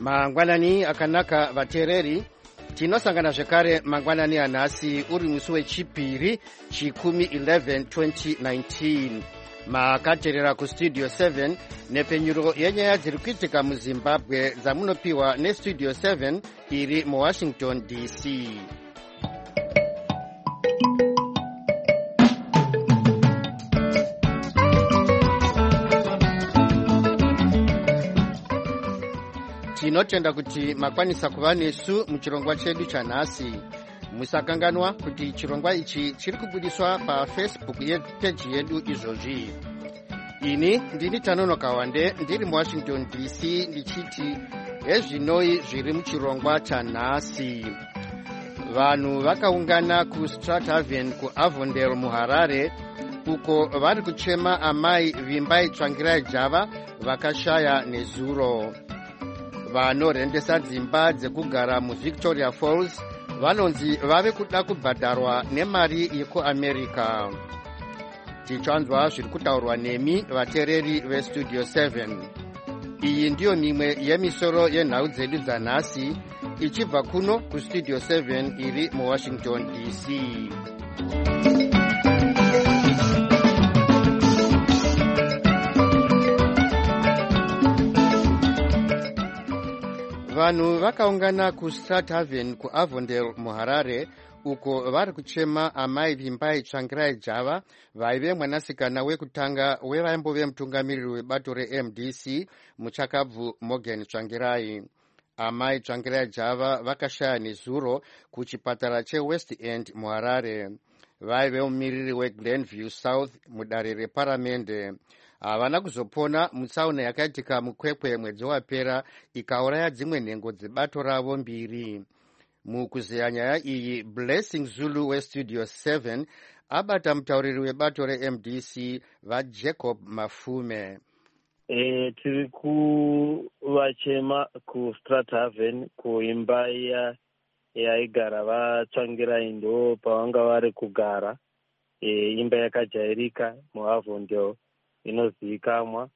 mangwanani akanaka vateereri, tinosangana zvekare mangwanani anhasi uri musi wechipiri chikumi 11 2019. makateerera kustudio 7 nepenyuro yenyaya dziri kuitika muzimbabwe dzamunopiwa nestudio 7 iri muwashington dc. tinotenda kuti makwanisa kuva nesu muchirongwa chedu chanhasi. musakanganwa kuti chirongwa ichi chiri kubudiswa pafacebook yepeji yedu izvozvi. ini ndini Tanonoka Wande ndiri muwashington dc ndichiti hezvinoi zviri muchirongwa chanhasi. vanhu vakaungana kuStrathaven kuAvondale muHarare uko vari kuchema amai vimbai tsvangirai java vakashaya nezuro. vanorendesa dzimba dzekugara muVictoria Falls vanonzi vave kuda kubhadharwa nemari yekuamerica. tichanzwa zviri kutaurwa nemi vateereri vestudio 7. iyi ndiyo mimwe yemisoro yenhau dzedu dzanhasi ichibva kuno kustudio 7 iri muwashington dc. vanhu vakaungana kuStrathaven kuAvondale muHarare uko vari kuchema amai vimbai tsvangirai java vaive mwanasikana wekutanga wevaimbove mutungamiriri webato reMDC muchakabvu Morgan Tsvangirai. amai tsvangirai java vakashaya nezuro kuchipatara cheWest End muHarare. vaive mumiriri weGlenview South mudare reparamende. havana kuzopona mutsaona yakaitika mukwekwe mwedzi wapera ikauraya dzimwe nhengo dzebato ravo mbiri. mukuzeya nyaya iyi Blessing Zulu westudio 7 abata mutauriri webato reMDC vaJacob Mafume. tiri kuvachema kuStrathaven kuimba yaigara vatsvangirai ndo pavanga vari kugara. imba yakajairika muAvondale inozivikamwa.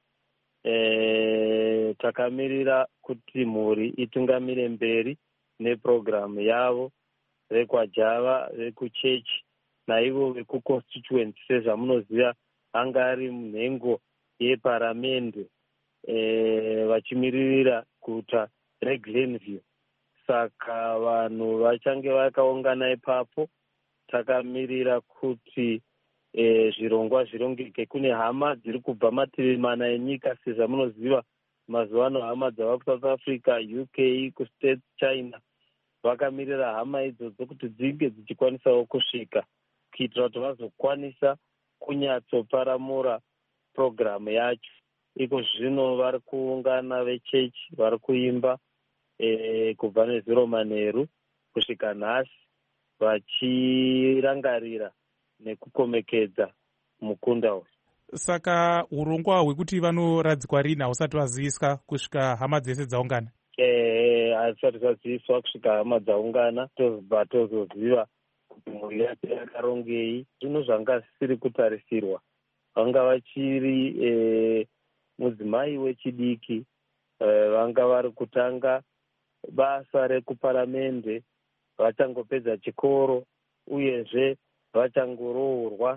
takamirira kuti mhuri itungamire mberi nepurogiramu yavo rekwajava vekuchechi naivo vekuconstituency sezvamunoziva anga ari munhengo yeparamende vachimiririra guta reGlenview. saka vanhu vachange vakaungana ipapo takamirira kuti zvirongwa zvirongeke. kune hama dziri kubva mativi mana enyika sezvamunoziva mazuva ano hama dzava kuSouth Africa, UK, kuStates, China vakamirira hama idzodzo kuti dzinge dzichikwanisawo kusvika kuitira kuti vazokwanisa kunyatsoparamura purogiramu yacho. iko zvino vari kuungana vechechi vari kuimba kubva nezuro manheru kusvika nhasi vachirangarira nekukomekedza mukunda uyu. saka urongwa hwekuti vanoradzikwa rini hausati vaziviswa kusvika hama dzese dzaungana? hazvisati zvaziviswa kusvika hama dzaungana tozobva tozoziva kuti mhuri yacho yakarongei. zvino zvanga zvisiri kutarisirwa vanga vachiri mudzimai wechidiki vanga vari kutanga basa rekuparamende vachangopedza chikoro uyezve vachangoroorwa.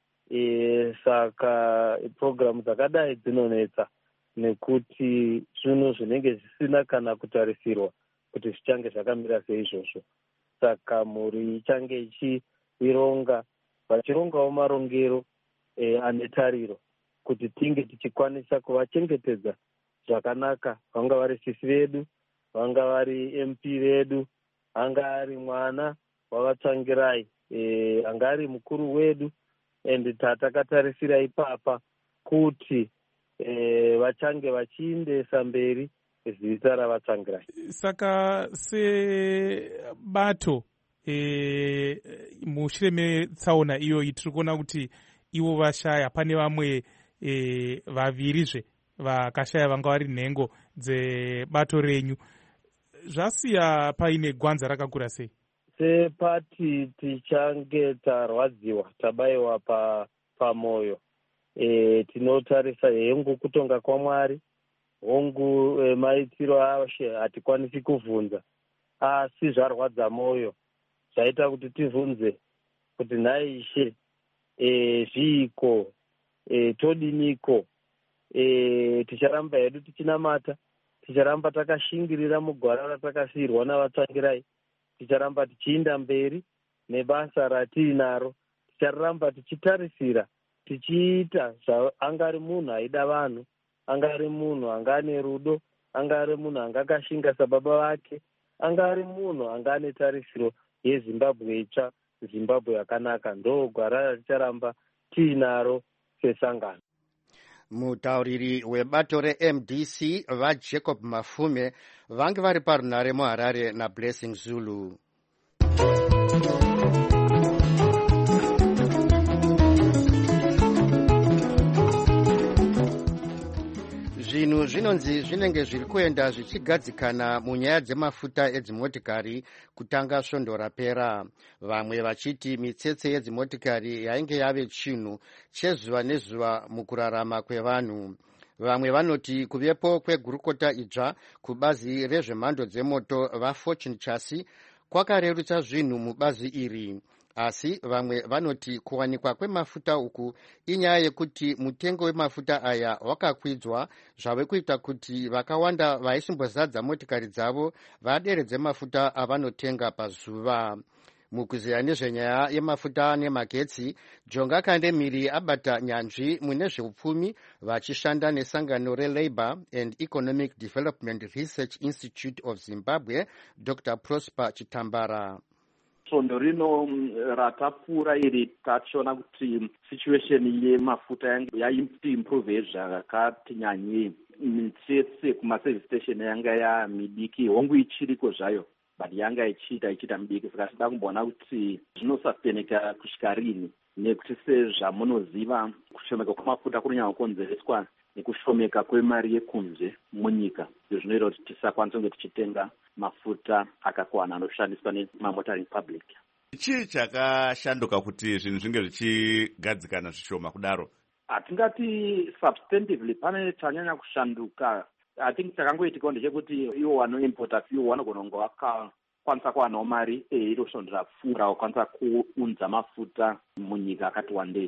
saka purogiramu dzakadai dzinonetsa nekuti zvinhu zvinenge zvisina kana kutarisirwa kuti zvichange zvakamira seizvozvo. saka mhuri ichange ichiironga vachirongawo marongero ane tariro kuti tinge tichikwanisa kuvachengetedza zvakanaka. vanga vari sisi vedu, vanga vari MP vedu, anga ari mwana wavatsvangirai, anga ari mukuru wedu. ende takatarisira ipapa kuti vachange vachiendesa mberi zita ravatsvangirai. saka sebato mushure metsaona iyoyi tiri kuona kuti ivo vashaya. pane vamwe vavirizve vakashaya vanga vari nhengo dzebato renyu. zvasiya paine gwanza rakakura sei? sepati tichange tarwadziwa tabayiwa pamwoyo tinotarisa hengu kutonga kwaMwari hongu maitiro ashe hatikwanisi kuvhunza, asi zvarwadza mwoyo zvaita kuti tivhunze kuti nhai Ishe, zviiko, todiniko? Ticharamba hedu tichinamata? Ticharamba takashingirira mugwara ratakasiyirwa navatsvangirai? Ticharamba tichiinda mberi nebasa ratiinaro? Ticharamba tichitarisira tichiita angari munhu aida vanhu, angari munhu anga ane rudo, angari munhu anga akashinga sababa vake, angari munhu anga ane tarisiro yeZimbabwe itsva, Zimbabwe yakanaka? Ndo gwara raticharamba tiinaro sesangano. Mutauriri webato reMDC vaJacob Mafume vange vari parunare muHarare naBlessing Zulu. Zvinhu zvinonzi zvinenge zviri kuenda zvichigadzikana munyaya dzemafuta edzimotikari kutanga svondo rapera. Vamwe vachiti mitsetse yedzimotikari yainge yave chinhu chezuva nezuva mukurarama kwevanhu. Vamwe vanoti kuvepo kwegurukota idzva kubazi rezvemhando dzemoto vaFortune Chassis kwakarerutsa zvinhu mubazi iri. Asi vamwe vanoti kuwanikwa kwemafuta uku inyaya yekuti mutengo wemafuta aya wakakwidzwa zvave kuita kuti vakawanda vaisimbozadza motikari dzavo vaderedze mafuta avanotenga pazuva. Mukuziya nezvenyaya yemafuta nemagetsi, Jonga Kandemiri abata nyanzvi mune zveupfumi vachishanda nesangano reLabour and Economic Development Research Institute of Zimbabwe, Dr. Prosper Chitambara. Svondo rino ratapfuura iri tachiona kuti situation yemafuta yaiti improve zvakati nyanyei. Mitsetse kumaservice station yanga yamidiki, hongu ichiriko zvayo, but yanga ichiita midiki. Saka tida kumboona kuti zvinosusteneka kusvika rini, nekuti sezvamunoziva kushomeka kwemafuta kunonyanya kukonzereswa nekushomeka kwemari yekunze munyika. Zvinoita kuti tisakwanisa kunge tichitenga mafuta akakwana anoshandiswa nemamotoring public. Chii chakashanduka kuti zvinhu zvinge zvichigadzikana zvishoma kudaro? Hatingati substantively pane chanyanya kushanduka. I think chakangoitika ndechekuti iwo vanoimpota fuel vanogona kunge vakakwanisa kuwanawo mari iro svondo rapfuura vakwanisa kuunza mafuta munyika akati wandei.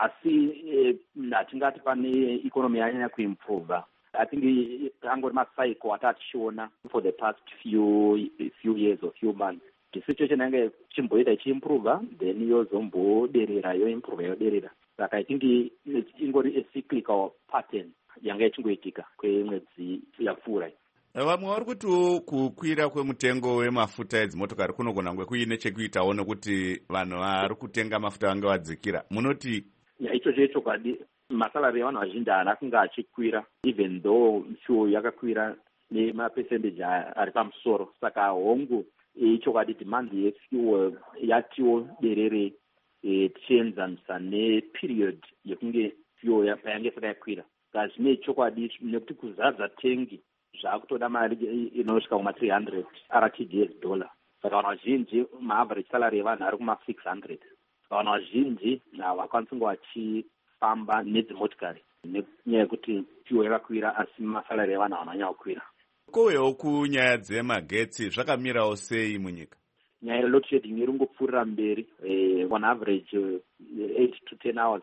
Asi hatingati pane ikonomi yanyanya kuimprove. I think angori macycle atatichiona for the past few years or few months. The situation yange chimboita ichiimprove, then yozomboderera yoimprove yoderera. Saka I think ingori a cyclical pattern yanga ichingoitika kwemwedzi yapfuura. Vamwe vari kuti kukwira kwemutengo wemafuta edzimotokari kunogona kunge kuine chekuitawo nekuti vanhu vari kutenga mafuta vange vadzikira. Munoti ichocho chokwadi. Masalari evanhu vazhinji haana kunge achikwira, even though fuel yakakwira nemapercentage ari pamusoro. Saka hongu ichokwadi demand yefuel yatiwo derere tichienzanisa neperiod yekunge fuel payange saka yakwira. Saka zvine chokwadi nekuti kuzadza tengi zvaakutoda mari inosvika kuma$300 RTGS dollar. Saka vanhu vazhinji maaverage salary yevanhu ari kuma$600. Vanhu vazhinji havakwanisi kunge vachifamba nedzimotikari nenyaya yekuti fuel yakakwira, asi masalari evanhu havananya kukwira. Kowewo kunyaya dzemagetsi zvakamirawo sei munyika? Nyaya yeload shedding iri kungopfuurira mberi, on average 8 to 10 hours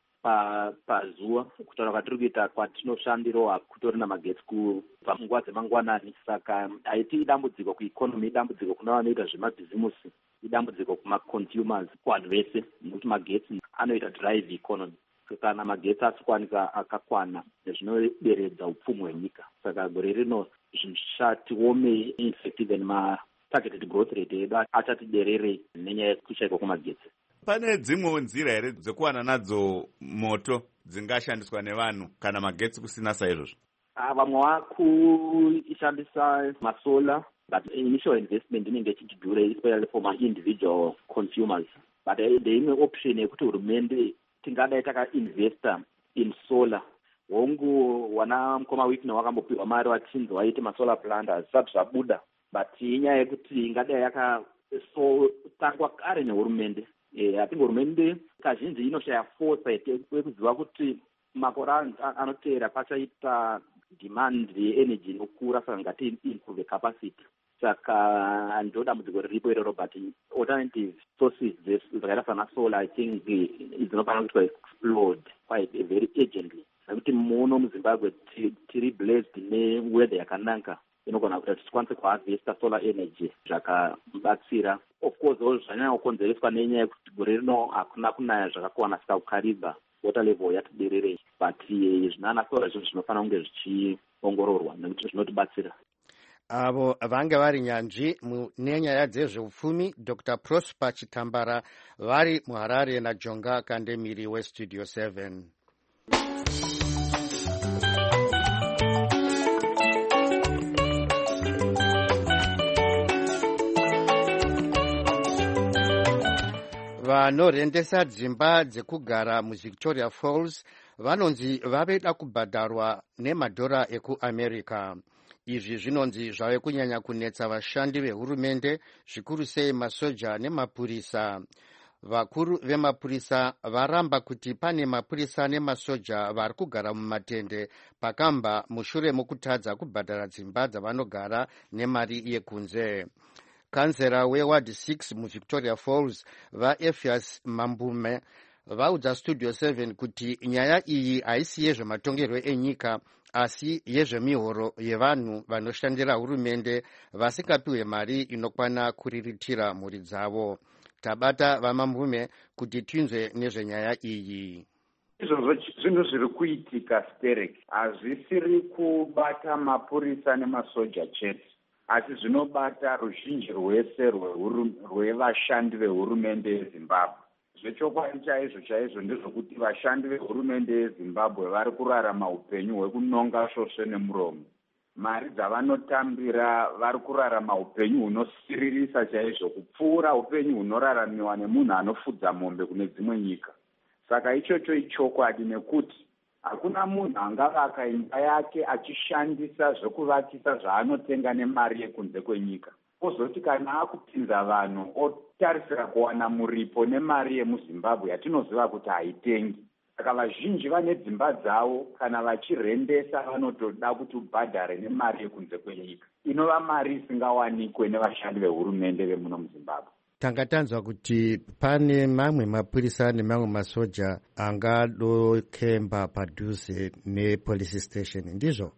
pazuva. Kutaura kwatiri kuita kwatinoshandiro hakutori namagetsi kubva munguva dzemangwanani. Saka haiti idambudziko kueconomy, idambudziko kuna vanoita zvemabhizimusi, idambudziko kumaconsumers, kuvanhu vese, nekuti magetsi anoita drive economy. Kana magetsi asikuwanika akakwana zvinoderedza upfumi hwenyika. Saka gore rino zvichatiomei, in fact even matargeted growth rate edu achatiderere nenyaya yekushayikwa kwemagetsi. Pane dzimwewo nzira here dzekuwana nadzo moto dzingashandiswa nevanhu kana magetsi kusina saizvozvo? Vamwe vakushandisa masolar, but initial investment inenge ichidhura, especially for ma-individual consumers. But the imwe option yekuti hurumende tingadai takainvesta in solar. Hongu wana mukoma wiki wakambopiwa mari wachinzi waite masolar plant hazvisati zvabuda, but inyaya yekuti ingadai yakatangwa kare nehurumende. I think hurumende kazhinji inoshaya foresight yekuziva kuti makore anoteera pachaita demand yeenergy inokura, saka ngati improve capacity. Saka ndo dambudziko riripo iroro, but alternative sources dzakaita sana solar I think dzinofanira kuitwa explode quite very urgently, nekuti muno muZimbabwe tiri blessed neweather yakanaka inogona kuti tikwanise kuharvesta solar energy zvakabatsira. Of course zvanyanya kukonzereswa nenyaya yekuti gore rino hakuna kunaya zvakakwana, saka kuKariba water level yatidererei, but zvinana solar zvinhu zvinofanira kunge zvichiongororwa nekuti zvinotibatsira. Avo vanga vari nyanzvi nenyaya dzezveupfumi Dr. Prosper Chitambara vari muHarare naJonga Kandemiri weStudio 7. Vanorendesa dzimba dzekugara muVictoria Falls vanonzi vaveda kubhadharwa nemadhora ekuAmerica. Izvi zvinonzi zvave kunyanya kunetsa vashandi vehurumende, zvikuru sei masoja nemapurisa. Vakuru vemapurisa varamba kuti pane mapurisa nemasoja vari kugara mumatende pakamba mushure mokutadza kubhadhara dzimba dzavanogara nemari yekunze. Kanzera weWard 6 muVictoria Falls vaEfias Mambume vaudza Studio 7 kuti nyaya iyi haisi yezvematongerwo enyika asi yezvemihoro yevanhu vanoshandira hurumende vasingapiwe mari inokwana kuriritira mhuri dzavo. Tabata vaMambume kuti tinzwe nezvenyaya iyi. Izvozvo zvinhu zviri kuitika Sterek, hazvisiri kubata mapurisa nemasoja chete, asi zvinobata ruzhinji rwese rwevashandi vehurumende yeZimbabwe. Zvechokwadi chaizvo ndezvokuti vashandi vehurumende yeZimbabwe vari kurarama upenyu hwekunonga svosve nemuromo. Mari dzavanotambira vari kurarama upenyu hunosiririsa chaizvo, kupfuura upenyu hunoraramiwa nemunhu anofudza mombe kune dzimwe nyika. Saka ichocho ichokwadi, nekuti hakuna munhu angavaka imba yake achishandisa zvekuvakisa zvaanotenga nemari yekunze kwenyika. Kozoti kana akupinza vanhu otarisira kuwana muripo nemari yemuZimbabwe yatinoziva kuti haitengi. Saka vazhinji vane dzimba dzavo, kana vachirendesa vanotoda kuti ubhadhare nemari yekunze kwenyika, inova mari isingawanikwe nevashandi vehurumende vemuno muZimbabwe. Tanga tanzwa kuti pane mamwe mapurisa nemamwe masoja angadokemba padhuze nepolice station, ndizvo?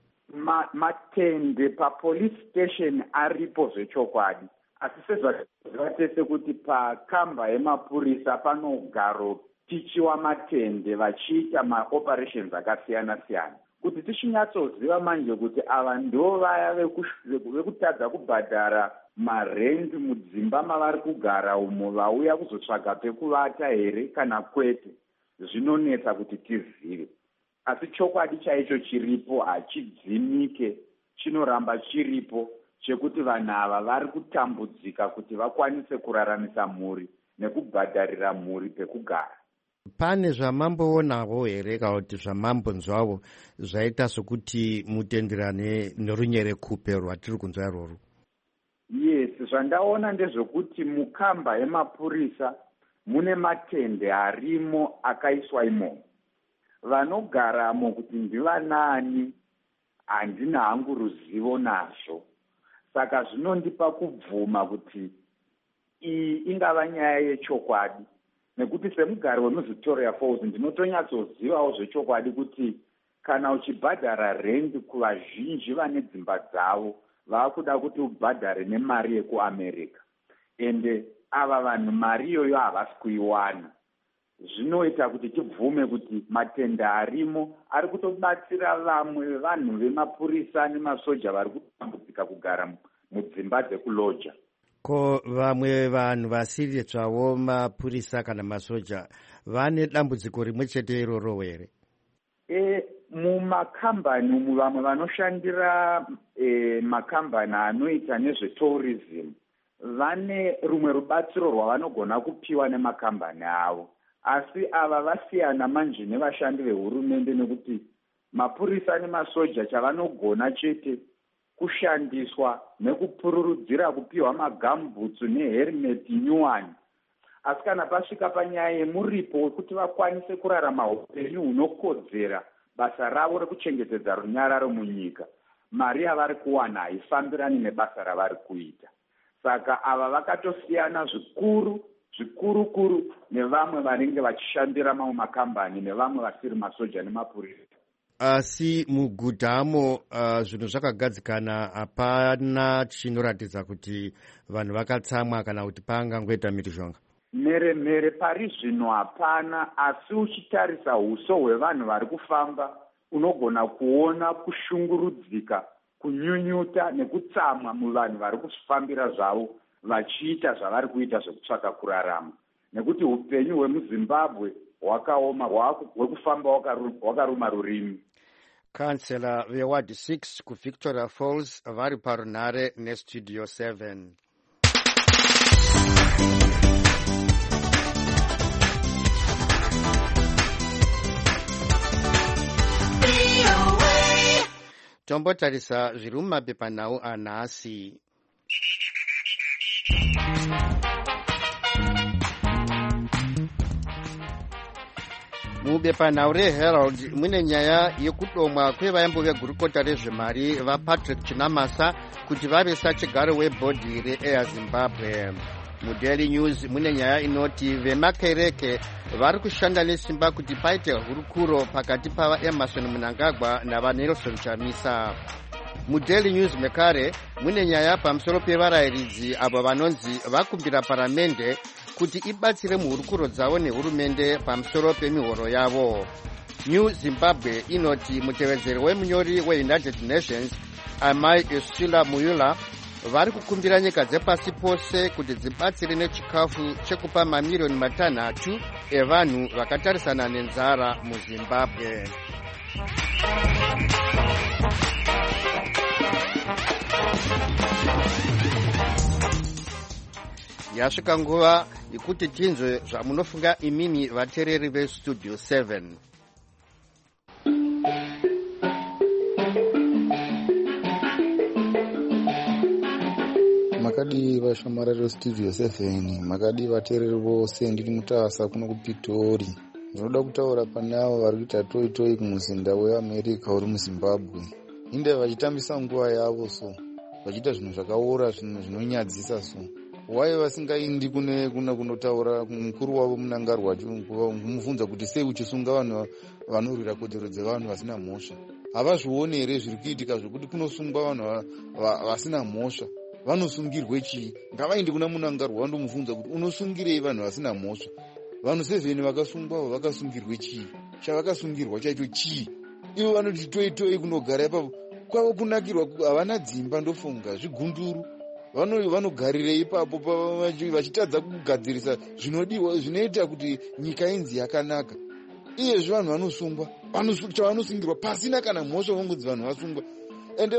Matende papolice station aripo zvechokwadi, asi sezvaziva tese kuti pakamba yemapurisa panogaro tichiwa matende vachiita maoperations akasiyana-siyana. Kuti tichinyatsoziva manje kuti ava ndo vaya vekutadza kubhadhara marendi mudzimba mavari kugara umo, vauya kuzotsvaga pekuvata here kana kwete, zvinonetsa kuti tizive. Asi chokwadi chaicho chiripo, hachidzimike, chinoramba chiripo, chekuti vanhu ava vari kutambudzika kuti vakwanise kuraramisa mhuri nekubhadharira mhuri pekugara. Pane zvamamboonawo here kana kuti zvamambonzwawo zvaita sokuti mutenderane nerunyerekupe rwatiri kunzwa irworwo? Yes, zvandaona ndezvokuti mukamba yemapurisa mune matende arimo akaiswa imomo. Vanogaramo kuti ndivanani handina hangu ruzivo nazvo. Saka zvinondipa kubvuma kuti iyi ingava nyaya yechokwadi, nekuti semugari wemuVictoria Falls ndinotonyatsozivawo zvechokwadi kuti kana uchibhadhara rendi kuvazhinji vane dzimba dzavo, vakuda kuti ubhadhare nemari yekuAmerica, ende ava vanhu mari iyoyo havasi kuiwana. Zvinoita kuti tibvume kuti matenda arimo ari kutobatsira vamwe vevanhu vemapurisa nemasoja vari kutambudzika kugara mudzimba dzekuloja. Ko vamwe vanhu vasiritsvawo mapurisa kana masoja vane dambudziko rimwe chete iroro here? Mumakambani umu vamwe vanoshandira makambani anoita nezvetourism vane rumwe rubatsiro rwavanogona kupiwa nemakambani avo. Asi ava vasiyana manje nevashandi vehurumende, nekuti mapurisa nemasoja chavanogona chete kushandiswa nekupururudzira kupiwa magambutsu neherimeti nyuwani. Asi kana pasvika panyaya yemuripo wekuti vakwanise kurarama upenyu hunokodzera basa ravo rekuchengetedza runyararo munyika, mari yavari kuwana haifambirani nebasa ravari kuita. Saka ava vakatosiyana zvikurukuru nevamwe vanenge vachishandira mamwe makambani nevamwe vasiri masoja nemapurisa. Asi mugudhamo zvinhu zvakagadzikana, hapana chinoratidza kuti vanhu vakatsamwa kana kuti pangangoita mhirizhonga. Mhere pari zvino hapana, asi uchitarisa uso hwevanhu vari kufamba unogona kuona kushungurudzika, kunyunyuta nekutsamwa muvanhu vari kufambira zvavo vachiita zvavari kuita zvekutsvaka kurarama, nekuti upenyu hwemuzimbabwe hwakaoma, hwekufamba wakaruma rurimi. Kansela veward 6 kuVictoria Falls vari parunhare nestudio 7. Tombotarisa zviri mumapepanhau anhasi. Mubepanhau reHerald mune nyaya yekudomwa kwevaimbo vegurukota rezvemari vaPatrick Chinamasa kuti vave sachigaro webhodhi reAir Zimbabwe. MuDaily News mune nyaya inoti vemakereke vari kushanda nesimba kuti paite hurukuro pakati pavaEmerson Mnangagwa navaNelson Chamisa. MuDaily News mekare mune nyaya pamusoro pevarayiridzi avo vanonzi vakumbira paramende kuti ibatsire muhurukuro dzavo nehurumende pamusoro pemihoro yavo. New Zimbabwe inoti mutevedzeri wemunyori weUnited Nations Amai Ursula Mueller vari kukumbira nyika dzepasi pose kuti dzibatsire nechikafu chekupa mamiliyoni 3 evanhu vakatarisana nenzara muZimbabwe. Yasvika nguva yekuti tinzwe zvamunofunga imimi vateereri vestudio 7. Makadi vashamarari vestudio 7, makadi vateereri vose, ndiri Mutasa kuno kuPitori. Ndinoda kutaura pane avo vari kuita toyi kumuzinda weAmerica uri muZimbabwe. Inde vachitambisa nguva yavo so, vachiita zvinhu zvakaora, zvinhu zvinonyadzisa so. Wai vasingaindi kunotaura mukuru wavo Mnangagwa kumubvunza kuti sei uchisunga vanhu vanorwira kodzero dzevanhu vasina mhosva? Havazvioni here zviri kuitika zvokuti kunosungwa vanhu vasina mhosva? Vanosungirwe chii? Ngavaindi kuna Mnangagwa vandomubvunza kuti unosungirei vanhu vasina mhosva? Vanhu 7 vakasungwawo vakasungirwe chii? Chavakasungirwa chacho chii? Ivo vanoti toyi kunogara ipapo kwavo kunakirwa, havana dzimba, ndofunga zvigunduru. Vanogarirei ipapo vachitadza kugadzirisa zvinodiwa zvinoita kuti nyika inzi yakanaka. Iyezvi vanhu vanosungwa, chavanosungirwa pasina kana mhosva vongodzi vanhu vasungwa. Ende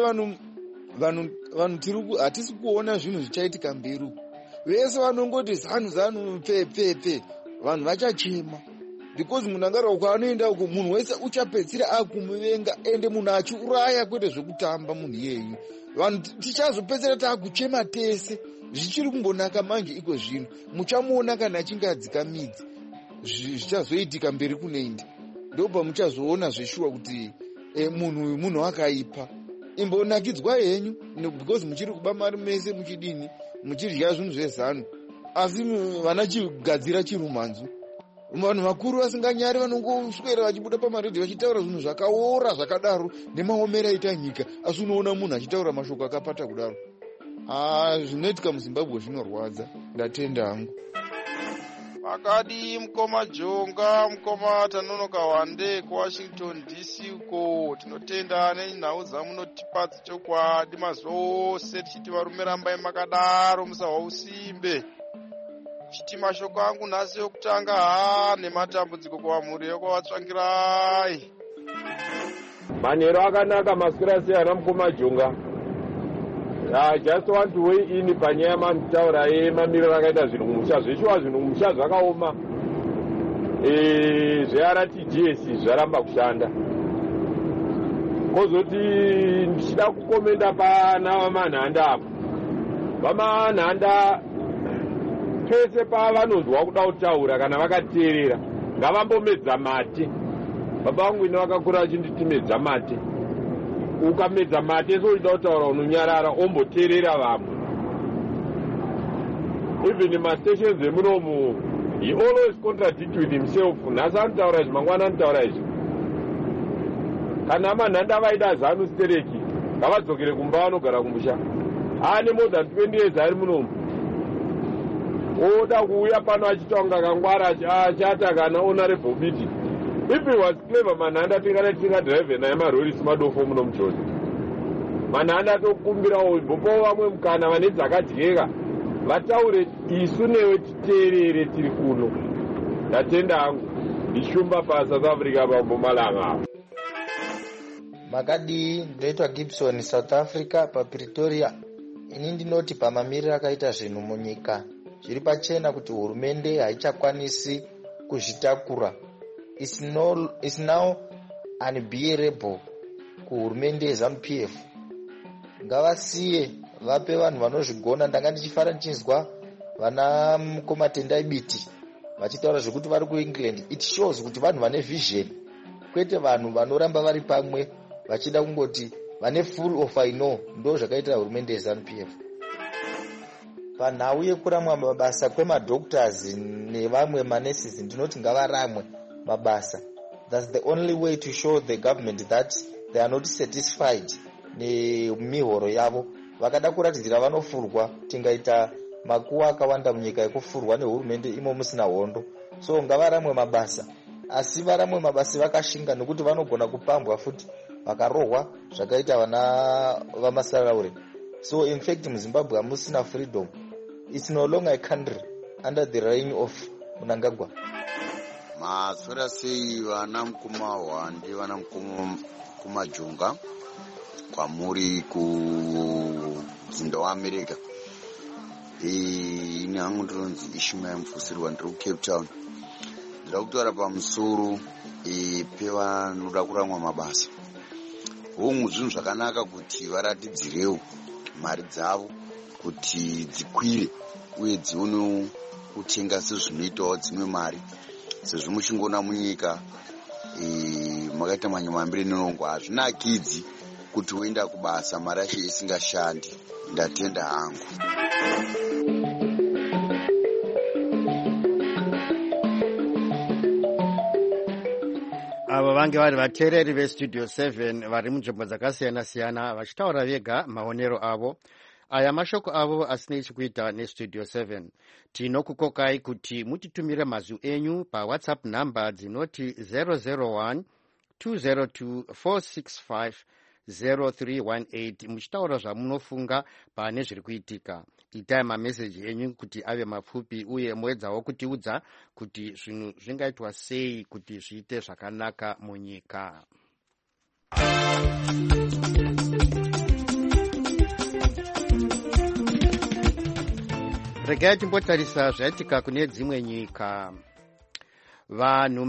vanhu hatisi kuona zvinhu zvichaitika mberi uku. Vese vanongoti zanu pepe. Vanhu vachachema because Mnangagwa kwaanoenda uko munhu wese uchapedzira akumuvenga, ende munhu achiuraya kwete zvekutamba munhu iyeyu. Vanhu tichazopedzera taakuchema tese. Zvichiri kumbonaka manje iko zvino. Muchamuona kana achinge adzika midzi. Zvichazoitika mberi kuneindi. Ndopa muchazoona zveshuwa kuti munhu akaipa. Imbonakidzwa henyu because muchiri kuba mari mese muchidini, muchirya zvinhu zvezano. Asi vanachigadzira chirumanzu. Vanhu vakuru vasinganyari vanongoswera vachibuda pamaredhi vachitaura zvinhu zvakaora zvakadaro nemaomero aita nyika, asi unoona munhu achitaura mashoko akapata kudaro. Zvinoitika muZimbabwe zvinorwadza, ndatenda hangu. Makadi mukoma Jonga, mukoma Tanonoka Wande kuWashington DC uko. Tinotenda nenhau dzamunotipa chokwadi mazuva ose, tichiti varume rambai makadaro musahwa usimbe. Chiti mashoko angu nhasi okutanga nematambudziko kwamhuri yokwavatsvangirai. Manhero akanaka masikira siyana mukoma Jonga. I just want to weigh in panyaya mamutaura mamiriro akaita zvinhu mumusha. Zveshuwa zvinhu mumusha zvakaoma. ZRTGS zvaramba kushanda. Kozoti ndichida kukomenda pana vamanhanda apo. Vamanhanda pese pavanonzwa kuda kutaura kana vakateerera ngavambomedza mate. baba vangu ine vakakura achinditi medza mate. Ukamedza mate soida kutaura unonyarara omboteerera vamwe. Even mastations emunomu, he always contradict with himself. Nhasi anotaura izvi, mangwana anotaura izvi. Kana manhanda vaida zanu stereki ngavadzokere kumba vanogara kumusha. Aane more than 20 years ari munomu. Oda kuuya pano achitanga kangwara achata kana honorable biti. If he was clever, manhanda tingadrive naye marori simadofo muno muchoni. Manhanda tokumbira imbopawo vamwe mukana vane dzakadyeka vataure isu newe titeerere tiri kuno. Ndatenda hangu ndishumba paSouth Africa pambomalanga. Makadii, ndinoitwa Gibson, South Africa, paPretoria. Ini ndinoti pamamiriro akaita zvinhu munyika zviri pachena kuti hurumende haichakwanisi kuzvitakura. Is now unbearable kuhurumende yeZANU-PF. Ngavasiye vape vanhu vanozvigona. Ndanga ndichifara ndichinzwa vana mukomatenda ibiti vachitaura zvekuti vari kuEngland. It shows kuti vanhu vane vision, kwete vanhu vanoramba vari pamwe vachida kungoti vane full of I know. Ndo zvakaita hurumende yeZANU-PF. Panhau yekuramwa mabasa kwemadoctors nevamwe manurses, ndinoti ngavaramwe mabasa. That's the only way to show the government that they are not satisfied nemihoro yavo. Vakada kuratidzira vanofurwa, tingaita makuwa akawanda munyika ekufurwa nehurumende imo musina hondo. So ngavaramwe mabasa, asi varamwe mabasa vakashinga nekuti vanogona kupambwa futi vakarohwa zvakaita vana vamasaraure. So in fact muZimbabwe hamusina freedom. It's no longer a country under the reign of Mnangagwa. Maswera sei vana mukoma wande vana mukoma jonga kwamuri kuzinda waAmerica. Ini hangu ndinonzi Ishmael Mfusirwa, ndiri kuCape Town. Ndira kutaura pamusoro pevanoda kuramwa mabasa. Humwe zvinhu zvakanaka kuti varatidzirewo mari dzavo kuti dzikwire uye dzione kutenga sezvinoitawo dzimwe mari, sezvo muchingoona munyika makaita manyamambiri nenongo hazvinakidzi kuti uenda kubasa mari yacho isingashandi. Ndatenda hangu. Avo vange vari vateereri veStudio 7 vari munzvimbo dzakasiyana-siyana vachitaura vega maonero avo. Aya mashoko avo asina chekuita neStudio 7. Tinokukokai kuti mutitumire mazwi enyu paWhatsApp namba dzinoti 001 202 465 0318 muchitaura zvamunofunga pane zviri kuitika. Itai mameseji enyu kuti ave mapfupi uye muedzawo kutiudza kuti zvinhu zvingaitwa sei kuti zviite zvakanaka munyika. Regai timbotarisa zvaitika kune dzimwe nyika. Vanhu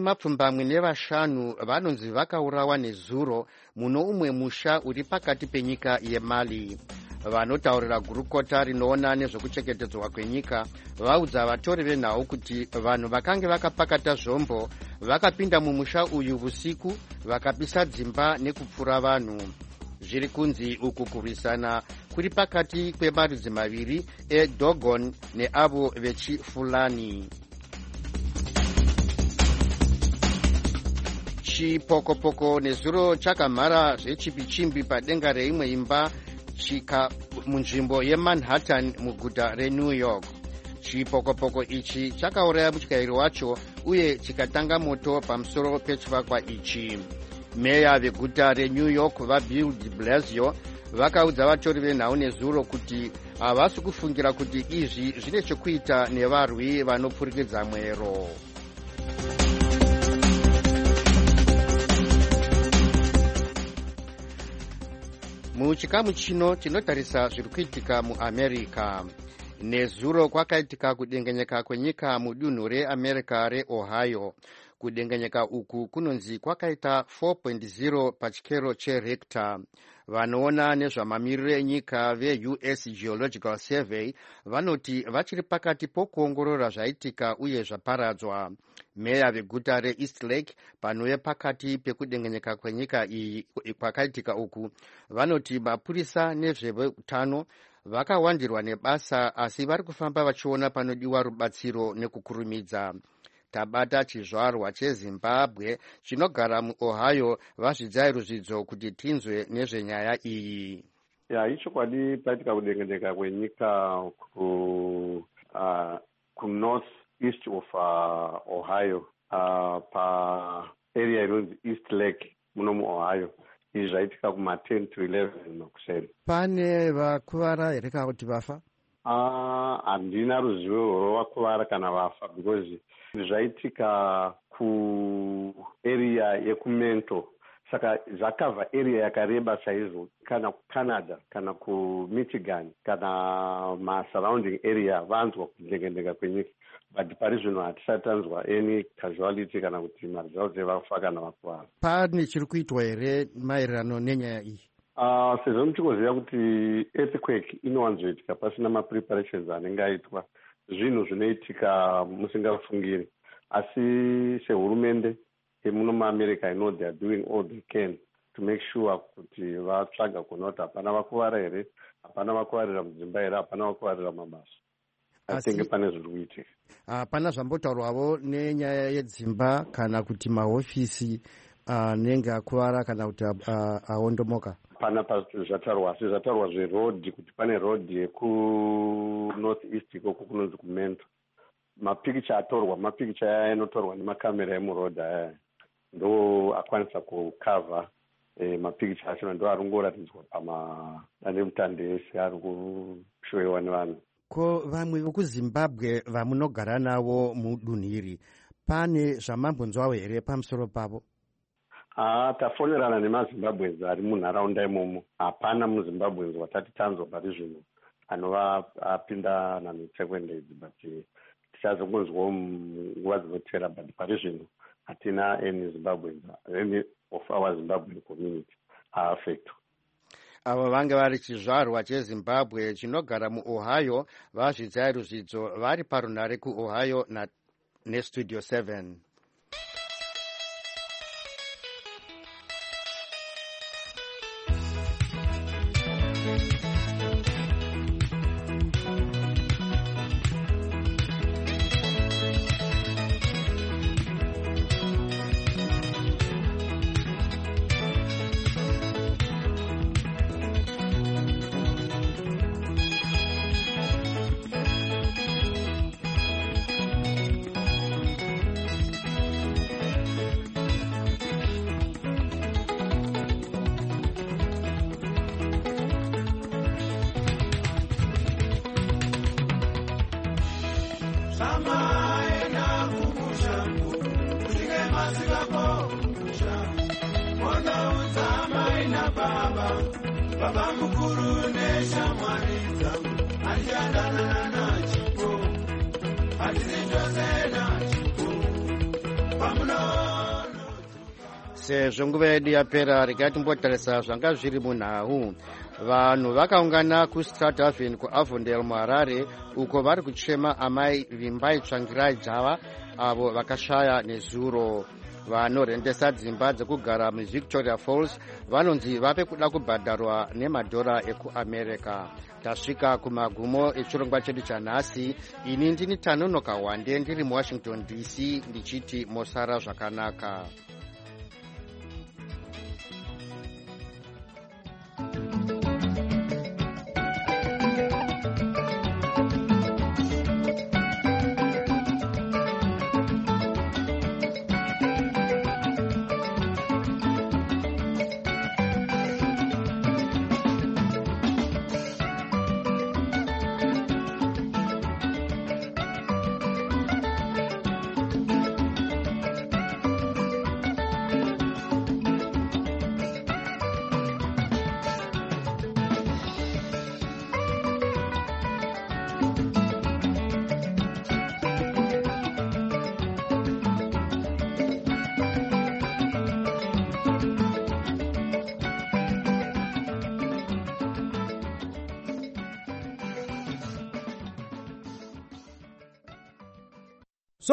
25 vanonzi vakaurawa nezuro muno umwe musha uri pakati penyika yeMali. Vanotaurira gurukota rinoona nezvekuchengetedzwa kwenyika vaudza vatori venhau kuti vanhu vakange vakapakata zvombo vakapinda mumusha uyu usiku vakapisa dzimba nekupfura vanhu. Zviri kunzi uku kurwisana kuri pakati kwemarudzi maviri eDogon neavo vechiFulani. Chipokopoko nezuro chakamhara zvechipi-chimbi padenga reimwe imba chika munzvimbo yeManhattan muguta reNew York. Chipokopoko ichi chakauraya mutyairi wacho uye chikatanga moto pamusoro pechivakwa ichi. Meya veguta reNew York vaBill de Blasio vakaudza vatori venhau nezuro kuti havasi kufungira kuti izvi zvine chekuita nevarwi vanopfurikidza mwero. Muchikamu chino tinotarisa zviri kuitika muAmerica. Nezuro kwakaitika kudengenyeka kwenyika mudunhu reAmerica reOhio. Kudengenyeka uku kunonzi kwakaita 4.0 pachikero cheRichter. vanoona nezvamamiriro enyika veUS Geological Survey vanoti vachiri pakati pokuongorora zvaitika uye zvaparadzwa. Meya veguta reEast Lake panove pakati pekudengenyeka kwenyika iyi kwakaitika uku vanoti mapurisa nezveutano vakawandirwa nebasa asi vari kufamba vachiona panodiwa rubatsiro nekukurumidza. Tabata chizvarwa cheZimbabwe chinogara muOhio vazvidzai ruzvidzo kuti tinzwe nezvenyaya iyi. Ichokwadi paitika kudengenyeka kwenyika kunorth east of Ohio paarea inonzi East Lake muno muOhio. Izvi zvaitika kuma10 to 11 makuseni. Pane vakuvara here kana kuti vafa? Handina ruzivo rwavakuvara kana vafa because zvaitika kuarea yekumento, saka zvakavha area yakareba chaizvo, kana kuCanada kana kuMichigan kana masurrounding area vanzwa kudengendeka kwenyika, but pari zvino hatisati tanzwa any casualty kana kuti maresults evafa kana vakuvara. Pane chiri kuitwa here maererano nenyaya iyi? Sezvo muchikoziva kuti earthquake inowanzoitika pasina mapreparations anenge aitwa, zvinhu zvinoitika musingafungiri, asi sehurumende yemuno muAmerica I know they are doing all they can to make sure kuti vatsvaga kuona kuti hapana vakuvara here, hapana vakuvarira mudzimba here, hapana vakuvarira mabasa. Atenge pane zviri kuitika. Hapana zvambotaurwavo nenyaya yedzimba kana kuti mahofisi anenge akuvara kana kuti aondomoka? Pana zvataurwa, asi zvataurwa zveroad, kuti pane road yekunorth east ikoko kunonzi kumento. Mapikicha atorwa, mapikicha aya anotorwa nemakamera emuroad aya ndo akwanisa kukavha mapikicha acho, ndo ari kungoratidzwa pamadandemutande ese ari kushowiwa nevanhu. Ko vamwe vekuZimbabwe vamunogara navo mudunhu iri, pane zvamambonzwawo here pamusoro pavo? Tafonerana nemaZimbabweans ari munharaunda imomo. Hapana muZimbabweans watati tanzwa pari zvino anova apinda nanotsekwendedzi, but tichazongonzwawo nguva dzinotevera, but pari zvino hatina any Zimbabweans, any of our Zimbabwean community are affected. Avo vange vari chizvarwa cheZimbabwe chinogara muOhio vazvidzai ruzvidzo vari parunhare kuOhio neStudio 7. Baba mukuru neshamwari dzangu alichandana nachipo atizitozena chipo pamunono. Sezvo nguva yedu yapera, regai timbotarisa zvanga zviri munhau. Vanhu vakaungana kuStrathaven kuAvondale muHarare uko vari kuchema amai vimbai tsvangirai java avo vakashaya nezuro. Vanorendesa dzimba dzekugara muVictoria Falls vanonzi vape kuda kubhadharwa nemadhora ekuAmerica. Tasvika kumagumo echirongwa chedu chanhasi. Ini ndini Tanonoka Wande ndiri muWashington DC ndichiti mosara zvakanaka.